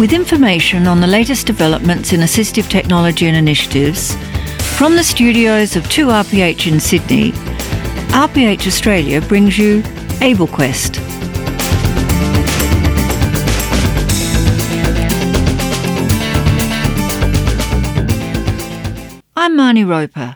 with information on the latest developments in assistive technology and initiatives, from the studios of 2RPH in Sydney, RPH Australia brings you AbleQuest. I'm Marnie Roper.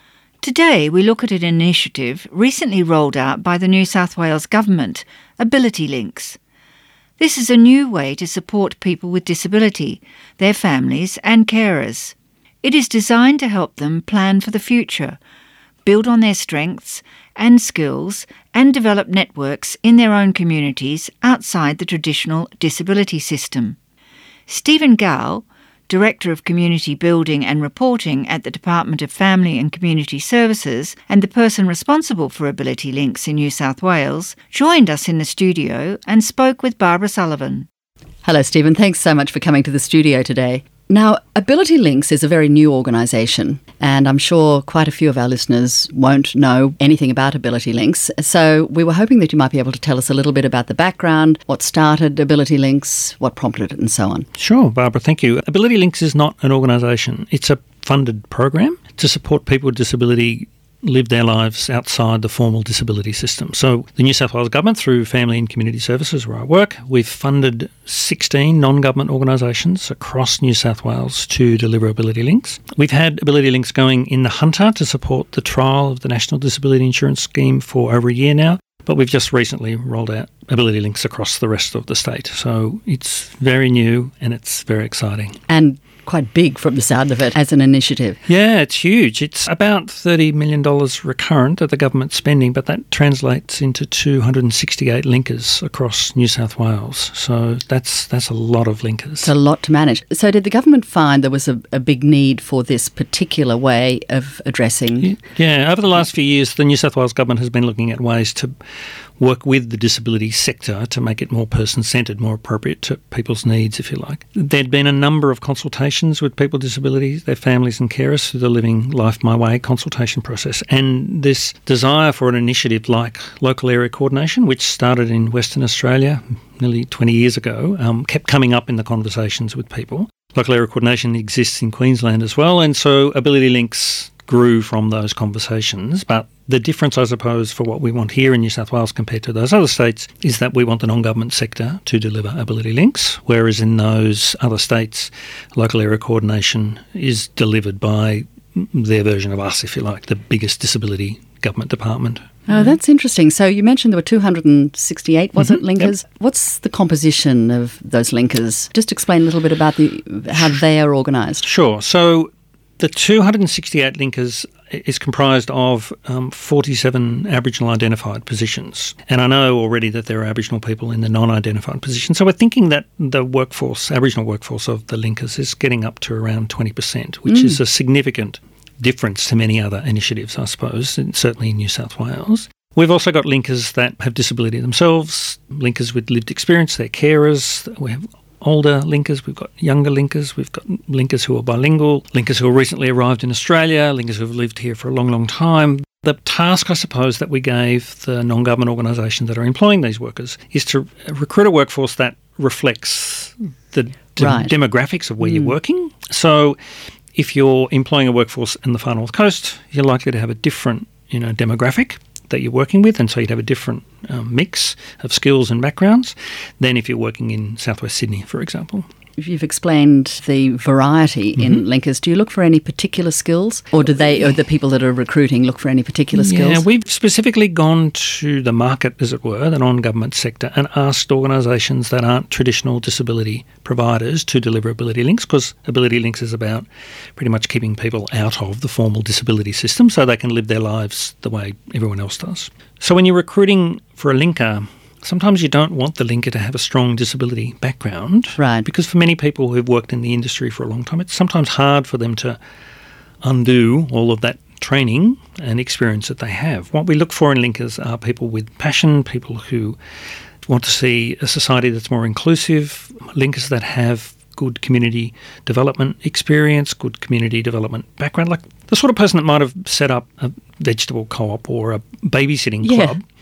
Today we look at an initiative recently rolled out by the New South Wales Government, Ability Links. This is a new way to support people with disability, their families and carers. It is designed to help them plan for the future, build on their strengths and skills, and develop networks in their own communities outside the traditional disability system. Stephen Gowell, Director of Community Building and Reporting at the Department of Family and Community Services and the person responsible for Ability Links in New South Wales, joined us in the studio and spoke with Barbara Sullivan. Hello, Stephen. Thanks so much for coming to the studio today. Now, Ability Links is a very new organisation, and I'm sure quite a few of our listeners won't know anything about Ability Links. So we were hoping that you might be able to tell us a little bit about the background, what started Ability Links, what prompted it, and so on. Sure, Barbara, thank you. Ability Links is not an organisation. It's a funded program to support people with disability live their lives outside the formal disability system. So the New South Wales Government, through Family and Community Services, where I work, we've funded 16 non-government organisations across New South Wales to deliver Ability Links. We've had Ability Links going in the Hunter to support the trial of the National Disability Insurance Scheme for over a year now, but we've just recently rolled out Ability Links across the rest of the state. So it's very new and it's very exciting. And quite big from the sound of it as an initiative. Yeah, it's huge. It's about $30 million recurrent that the government's spending, but that translates into 268 linkers across New South Wales. So that's a lot of linkers. It's a lot to manage. So did the government find there was a big need for this particular way of addressing? Yeah, over the last few years, the New South Wales Government has been looking at ways to work with the disability sector to make it more person-centred, more appropriate to people's needs, if you like. There'd been a number of consultations with people with disabilities, their families and carers through the Living Life My Way consultation process. And this desire for an initiative like local area coordination, which started in Western Australia nearly 20 years ago, kept coming up in the conversations with people. Local area coordination exists in Queensland as well, and so Ability Links grew from those conversations. But the difference, I suppose, for what we want here in New South Wales compared to those other states is that we want the non-government sector to deliver Ability Links, whereas in those other states, local area coordination is delivered by their version of us, if you like, the biggest disability government department. Oh, that's interesting. So you mentioned there were 268, was it, linkers? Yep. What's the composition of those linkers? Just explain a little bit about how they are organised. Sure. So the 268 linkers is comprised of 47 Aboriginal identified positions. And I know already that there are Aboriginal people in the non-identified positions. So we're thinking that the workforce, Aboriginal workforce of the linkers is getting up to around 20%, which is a significant difference to many other initiatives, I suppose, and certainly in New South Wales. We've also got linkers that have disability themselves, linkers with lived experience, they're carers. We have older linkers, we've got younger linkers, we've got linkers who are bilingual, linkers who have recently arrived in Australia, linkers who have lived here for a long, long time. The task, I suppose, that we gave the non-government organisations that are employing these workers is to recruit a workforce that reflects the demographics of where you're working. So if you're employing a workforce in the Far North Coast, you're likely to have a different demographic that you're working with, and so you'd have a different mix of skills and backgrounds than if you're working in southwest Sydney, for example. You've explained the variety in linkers. Do you look for any particular skills, or do the people that are recruiting look for any particular skills? Yeah, we've specifically gone to the market, as it were, the non-government sector, and asked organisations that aren't traditional disability providers to deliver Ability Links, because Ability Links is about pretty much keeping people out of the formal disability system so they can live their lives the way everyone else does. So when you're recruiting for a linker, sometimes you don't want the linker to have a strong disability background. Right. Because for many people who've worked in the industry for a long time, it's sometimes hard for them to undo all of that training and experience that they have. What we look for in linkers are people with passion, people who want to see a society that's more inclusive, linkers that have good community development experience, good community development background, like the sort of person that might have set up a vegetable co-op or a babysitting club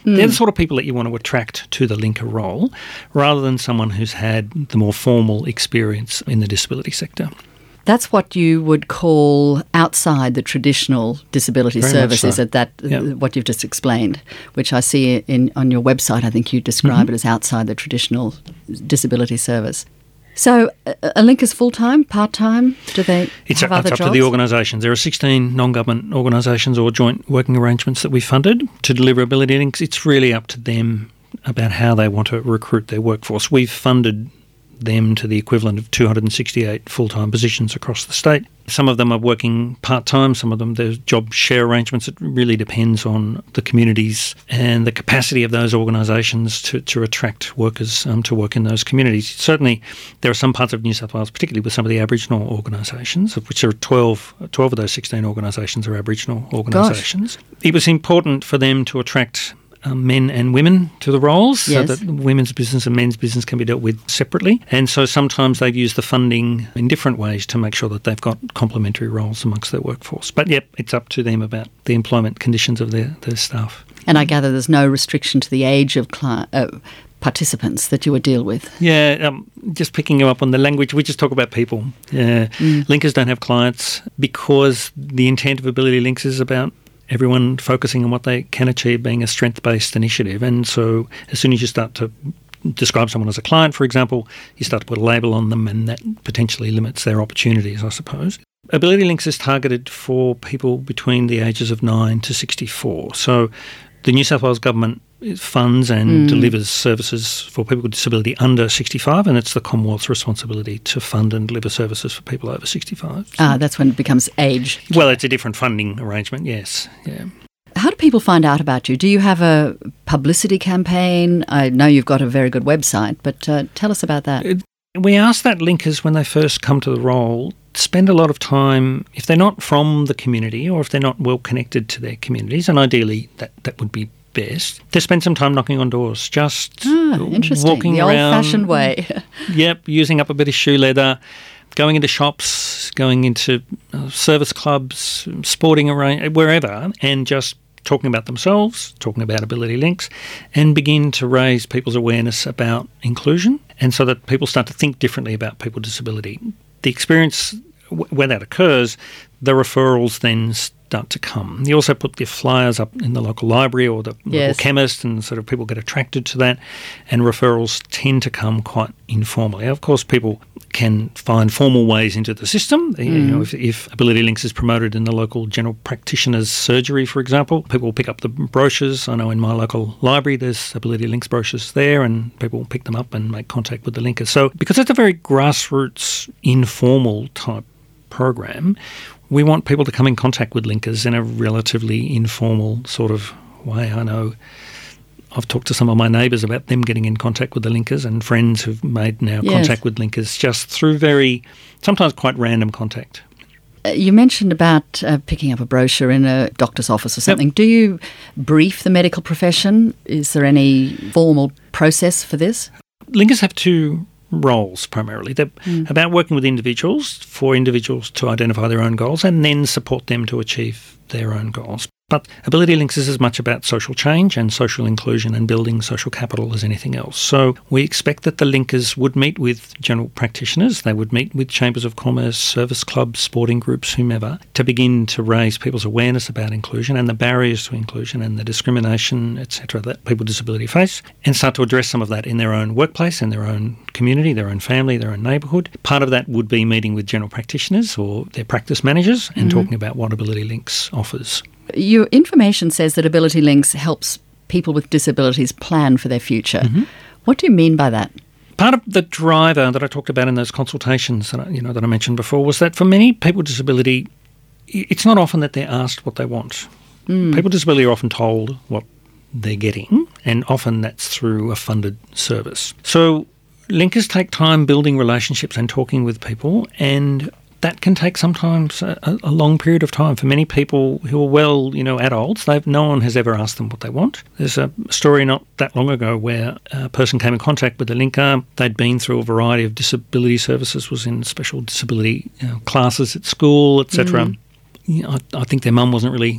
They're the sort of people that you want to attract to the linker role rather than someone who's had the more formal experience in the disability sector. That's what you would call outside the traditional disability Very much services, so. at that what you've just explained, which I see on your website. I think you describe it as outside the traditional disability service. So a linker's full-time, part-time? Do they have other jobs? It's up to the organisations. There are 16 non-government organisations or joint working arrangements that we funded to deliver Ability Links. It's really up to them about how they want to recruit their workforce. We've funded them to the equivalent of 268 full-time positions across the state. Some of them are working part-time, some of them there's job share arrangements. It really depends on the communities and the capacity of those organisations to attract workers to work in those communities. Certainly there are some parts of New South Wales, particularly with some of the Aboriginal organisations, of which there are 12 of those 16 organisations are Aboriginal organisations. It was important for them to attract men and women to the roles so that women's business and men's business can be dealt with separately. And so sometimes they've used the funding in different ways to make sure that they've got complementary roles amongst their workforce. But, it's up to them about the employment conditions of their staff. And I gather there's no restriction to the age of participants that you would deal with. Yeah, just picking you up on the language, we just talk about people. Linkers don't have clients because the intent of Ability Links is about everyone focusing on what they can achieve, being a strength-based initiative. And so as soon as you start to describe someone as a client, for example, you start to put a label on them, and that potentially limits their opportunities, I suppose. Ability Links is targeted for people between the ages of 9 to 64. So the New South Wales Government funds and delivers services for people with disability under 65, and it's the Commonwealth's responsibility to fund and deliver services for people over 65. That's when it becomes age. Well, it's a different funding arrangement, yes. Yeah. How do people find out about you? Do you have a publicity campaign? I know you've got a very good website, but tell us about that. We ask that linkers, when they first come to the role, spend a lot of time, if they're not from the community or if they're not well connected to their communities, and ideally that would be best, to spend some time knocking on doors, just interesting. walking the around. The old-fashioned way. Using up a bit of shoe leather, going into shops, going into service clubs, sporting wherever, and just talking about themselves, talking about Ability Links, and begin to raise people's awareness about inclusion, and so that people start to think differently about people with disability. The experience, where that occurs, the referrals then start to come. You also put the flyers up in the local library or the local chemist, and sort of people get attracted to that, and referrals tend to come quite informally. Of course, people can find formal ways into the system. You know, if Ability Links is promoted in the local general practitioner's surgery, for example, people will pick up the brochures. I know in my local library there's Ability Links brochures there, and people will pick them up and make contact with the linker. So because it's a very grassroots, informal type program, we want people to come in contact with linkers in a relatively informal sort of way. I know I've talked to some of my neighbours about them getting in contact with the linkers, and friends who've made now contact with linkers just through very, sometimes quite random contact. You mentioned about picking up a brochure in a doctor's office or something. Do you brief the medical profession? Is there any formal process for this? Linkers have two roles primarily. They're about working with individuals, for individuals to identify their own goals and then support them to achieve their own goals. But Ability Links is as much about social change and social inclusion and building social capital as anything else. So we expect that the linkers would meet with general practitioners, they would meet with chambers of commerce, service clubs, sporting groups, whomever, to begin to raise people's awareness about inclusion and the barriers to inclusion and the discrimination, etc., that people with disability face, and start to address some of that in their own workplace, in their own community, their own family, their own neighbourhood. Part of that would be meeting with general practitioners or their practice managers and talking about what Ability Links offers. Your information says that Ability Links helps people with disabilities plan for their future. What do you mean by that? Part of the driver that I talked about in those consultations that I mentioned before was that for many people with disability, it's not often that they're asked what they want. People with disability are often told what they're getting, and often that's through a funded service. So linkers take time building relationships and talking with people, and that can take sometimes a long period of time. For many people who are adults, no one has ever asked them what they want. There's a story not that long ago where a person came in contact with a linker. They'd been through a variety of disability services, was in special disability classes at school, etc. I think their mum wasn't really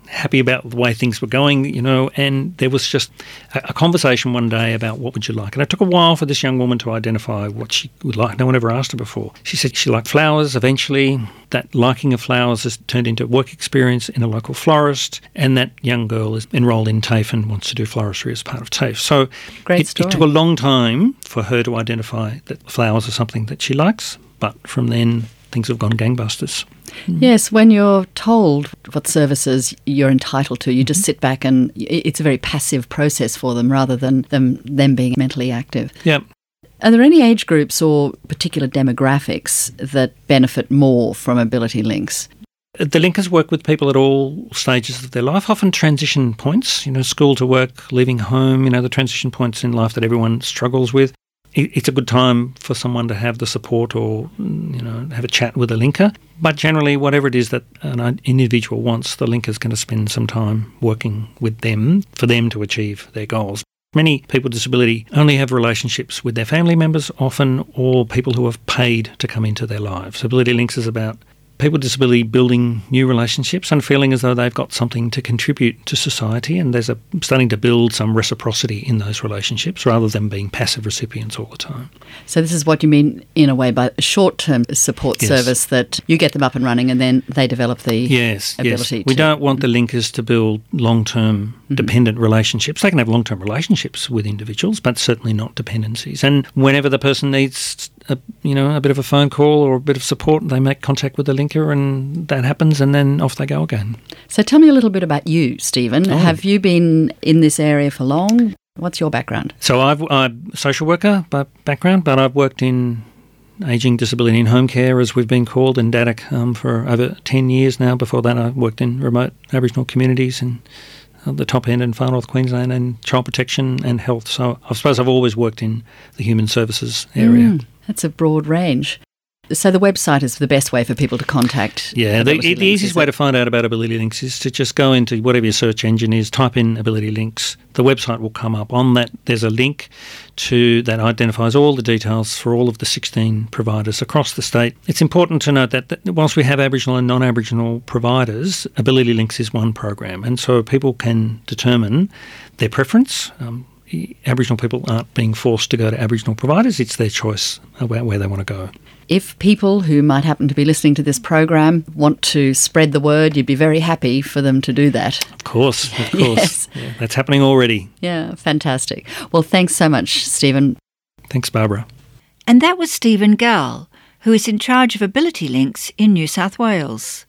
happy about the way things were going, and there was just a conversation one day about what would you like. And it took a while for this young woman to identify what she would like. No one ever asked her before. She said she liked flowers. Eventually, that liking of flowers has turned into work experience in a local florist, and that young girl is enrolled in TAFE and wants to do floristry as part of TAFE. So Great it story. took a long time for her to identify that flowers are something that she likes, but from then things have gone gangbusters. Yes, when you're told what services you're entitled to, you just sit back and it's a very passive process for them rather than them being mentally active. Yeah. Are there any age groups or particular demographics that benefit more from Ability Links? The linkers work with people at all stages of their life, often transition points, school to work, leaving home, the transition points in life that everyone struggles with. It's a good time for someone to have the support or, have a chat with a linker. But generally, whatever it is that an individual wants, the linker's going to spend some time working with them for them to achieve their goals. Many people with disability only have relationships with their family members often, or people who have paid to come into their lives. Ability Links is about people with disability building new relationships and feeling as though they've got something to contribute to society, and there's starting to build some reciprocity in those relationships rather than being passive recipients all the time. So this is what you mean in a way by a short-term support service, that you get them up and running and then they develop the ability to... We don't want the linkers to build long-term dependent relationships. They can have long-term relationships with individuals, but certainly not dependencies. And whenever the person needs a bit of a phone call or a bit of support, they make contact with the linker and that happens, and then off they go again. So tell me a little bit about you, Stephen. Have you been in this area for long? What's your background? So I'm a social worker by background, but I've worked in ageing, disability and home care, as we've been called, in DADIC for over 10 years now. Before that, I worked in remote Aboriginal communities in the top end in Far North Queensland, and child protection and health. So I suppose I've always worked in the human services area. That's a broad range. So the website is the best way for people to contact. Yeah, the easiest way to find out about Ability Links is to just go into whatever your search engine is, type in Ability Links. The website will come up. On that, there's a link that identifies all the details for all of the 16 providers across the state. It's important to note that whilst we have Aboriginal and non-Aboriginal providers, Ability Links is one program, and so people can determine their preference. Aboriginal people aren't being forced to go to Aboriginal providers. It's their choice about where they want to go. If people who might happen to be listening to this program want to spread the word, you'd be very happy for them to do that. Of course. Yes. Yeah, that's happening already. Yeah, fantastic. Well, thanks so much, Stephen. Thanks, Barbara. And that was Stephen Gall, who is in charge of Ability Links in New South Wales.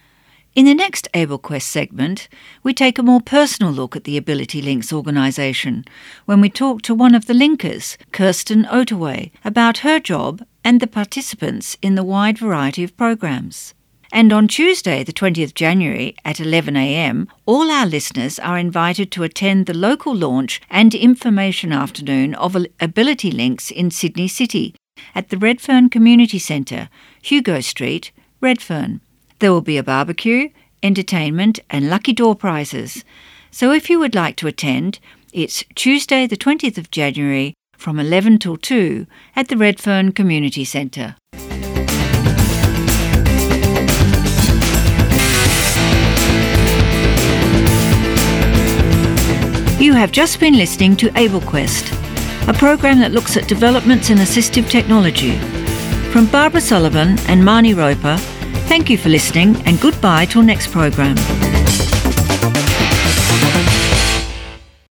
In the next AbleQuest segment, we take a more personal look at the Ability Links organisation when we talk to one of the linkers, Kirsten Ottaway, about her job and the participants in the wide variety of programs. And on Tuesday, the 20th January at 11 a.m, all our listeners are invited to attend the local launch and information afternoon of Ability Links in Sydney City at the Redfern Community Centre, Hugo Street, Redfern. There will be a barbecue, entertainment and lucky door prizes. So if you would like to attend, it's Tuesday the 20th of January from 11 till 2 at the Redfern Community Centre. You have just been listening to AbleQuest, a program that looks at developments in assistive technology. From Barbara Sullivan and Marnie Roper, thank you for listening and goodbye till next program.